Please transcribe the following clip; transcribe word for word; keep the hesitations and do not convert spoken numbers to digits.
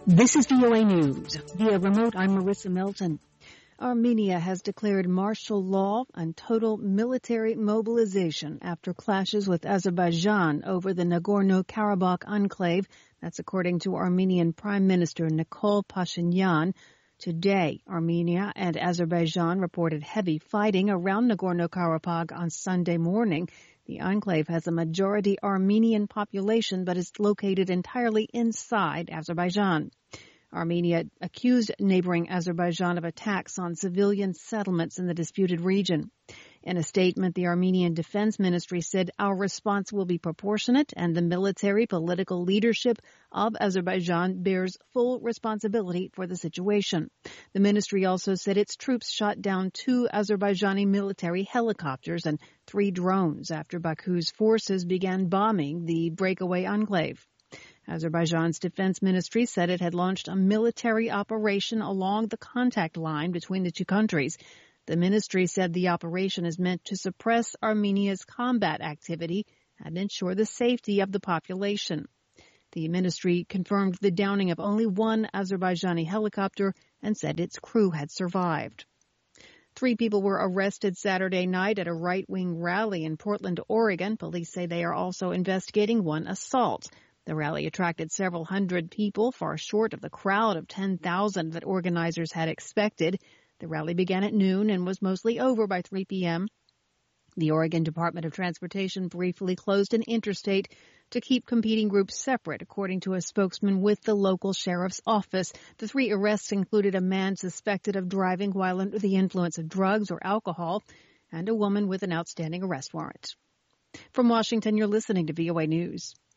This is V O A News. Via remote, I'm Marissa Melton. Armenia has declared martial law and total military mobilization after clashes with Azerbaijan over the Nagorno-Karabakh enclave. That's according to Armenian Prime Minister Nikol Pashinyan. Today, Armenia and Azerbaijan reported heavy fighting around Nagorno-Karabakh on Sunday morning. The enclave has a majority Armenian population but is located entirely inside Azerbaijan. Armenia accused neighboring Azerbaijan of attacks on civilian settlements in the disputed region. In a statement, the Armenian Defense Ministry said, "Our response will be proportionate and the military political leadership of Azerbaijan bears full responsibility for the situation." The ministry also said its troops shot down two Azerbaijani military helicopters and three drones after Baku's forces began bombing the breakaway enclave. Azerbaijan's defense ministry said it had launched a military operation along the contact line between the two countries. The ministry said the operation is meant to suppress Armenia's combat activity and ensure the safety of the population. The ministry confirmed the downing of only one Azerbaijani helicopter and said its crew had survived. Three people were arrested Saturday night at a right-wing rally in Portland, Oregon. Police say they are also investigating one assault. The rally attracted several hundred people, far short of the crowd of ten thousand that organizers had expected. The rally began at noon and was mostly over by three p.m. The Oregon Department of Transportation briefly closed an interstate to keep competing groups separate, according to a spokesman with the local sheriff's office. The three arrests included a man suspected of driving while under the influence of drugs or alcohol and a woman with an outstanding arrest warrant. From Washington, you're listening to V O A News.